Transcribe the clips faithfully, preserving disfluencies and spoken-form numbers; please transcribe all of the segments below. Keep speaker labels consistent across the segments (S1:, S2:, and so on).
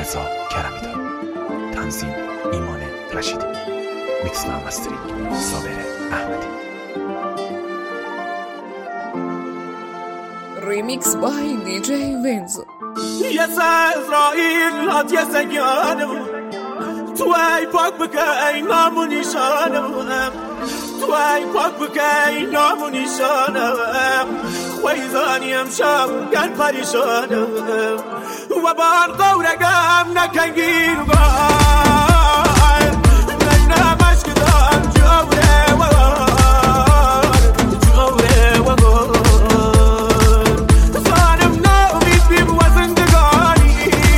S1: رضا کرمیدار، تنظیم ایمان رشیدی، میکس و مسترینگ صابر احمدی.
S2: ریمیکس بای دی جی ونزو.
S3: یه اسرائیل هات یه سگانه تو ای پاک بکن نام و نشانم، تو ای پاک بکن نام و نشانم، خویزانیم شب گل پریشانم و بار قورگم نکن گیرگار من نمش کدام جوره و گار جوره و گار زانم نامید بیم و زندگانی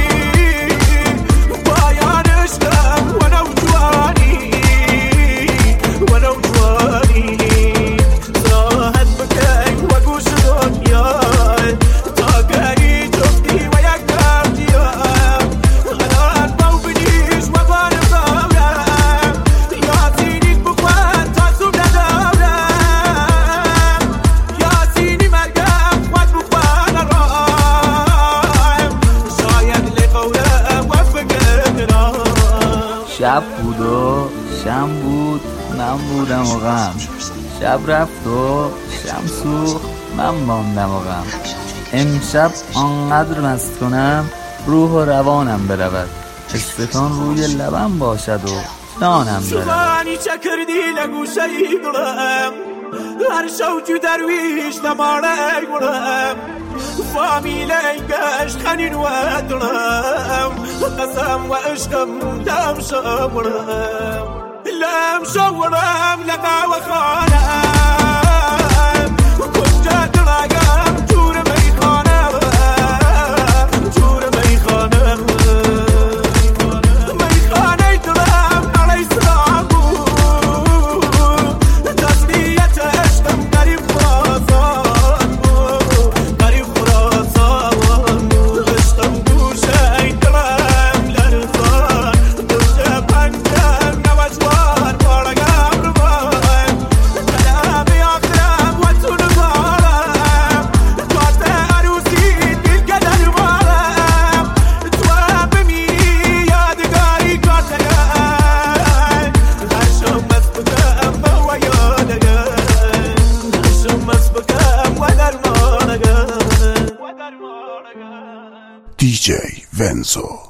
S3: بایانش کم و نوجوانی و نوجوانی راحت بکن و گوش دنیا تا گری جفتی و یک دردیا غلط باو بنیش و بانم دارم یاسینی بکن تا زوب ندارم یاسینی مرگم خود بکن رایم شاید لقولم و فکرم
S4: شب بود و شم بود من بودم و غم، شب رفت و شم سوخت من ماندم و غم. امشب آنقدر مست کنم روح و روانم برود، استکان روی لبم باشد و جانم برود.
S3: زبانی چه کردی لگوشه ای دلم هر شوجو درویش نماره گلم فامیل گشت خنین و دلم قسم و عشقم لم شورم لم شورم لقا و خانم کنجا دلگم جور میخانم جور میخانم میخانه دلم علی سلام بود تسلیت عشقم قریب خراسان قریب خراسان عشقم گوشه این دلم لرزان دوشه پنجم نوجوان بارگم روان کلامی آخرم و تو نزارم کارت عروسی دل کدر بارم تو هم بمیری یادگاری کارتگن هرشم مست بکم و یادگن هرشم مست بکم و درمانگن
S1: دی جی ونزو.